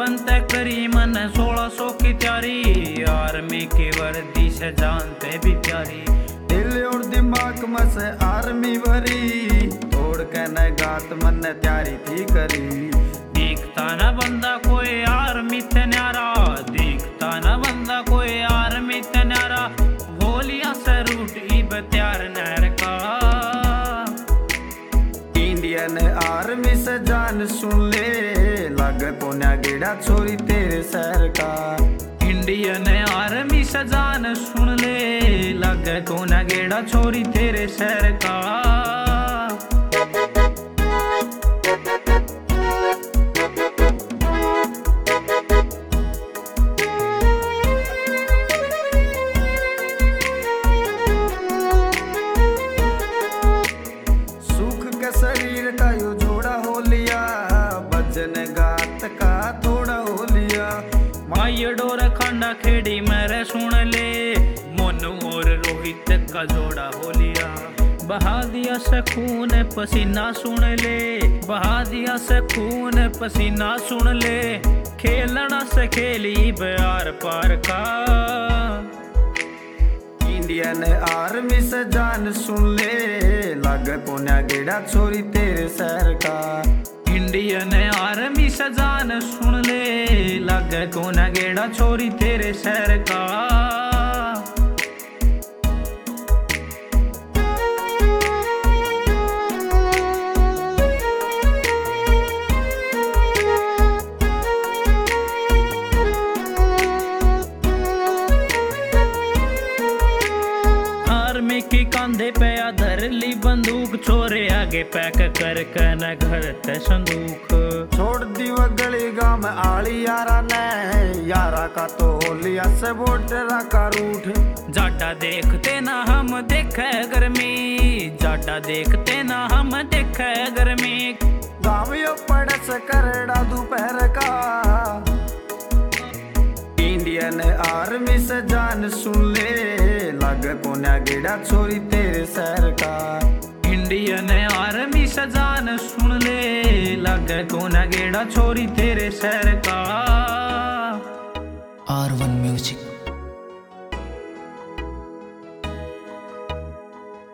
जवान तय करी मन 1600 की तैयारी, आर्मी की वर्दी से जानते भी प्यारी। दिल और दिमाग में से आर्मी भरी, तोड़ के न गात मन तैयारी थी करी। दिखता न बंदा कोई आर्मी ते न्यारा, दिखता न बंदा कोई आर्मी ते न्यारा, गोलियां से रूट इब त्यार नहर का। इंडियन आर्मी से जान सुन ले, लग कोन्या गेड़ा छोरी तेरे शहर का। इंडियन आर्मी से जान सुन ले, लग कोन्या गेड़ा छोरी तेरे शहर का। शरीर का यो जोड़ा हो लिया, वजन गात का थोड़ा हो लिया। माई डोर खांडा खेड़ी मेरे सुन ले, मोनू और रोहित का जोड़ा हो लिया। बहा दिया से खून पसीना सुन ले, बहा दिया से खून पसीना सुन ले, खेलना से खेली बार पार का। इंडियन आर्मी से जान सुन ले, लग कोन्या गेड़ा छोरी तेरे शहर का। इंडियन आर्मी से जान सुन ले, लग कोन्या गेड़ा छोरी तेरे शहर का। आर्मी की कांधे पे धर ली बंदूक, छोरे आगे पैक कर न घर ते संदूक। छोड़ दी वो गली गांव में आली यारा ने, यारा का तो होलिया से बॉर्डर का रूठ। जाटा देखते ना हम देखे गर्मी, जाटा देखते ना हम देखे गर्मी, गाँव यो पड़ से करड़ा दोपहर का। इंडियन आर्मी से जान सुन ले, लग कोन्या गेड़ा छोरी तेरे शहर का। इंडियन आर्मी से जान सुन ले, लग कोन्या गेड़ा छोरी तेरे शहर का। R1 music.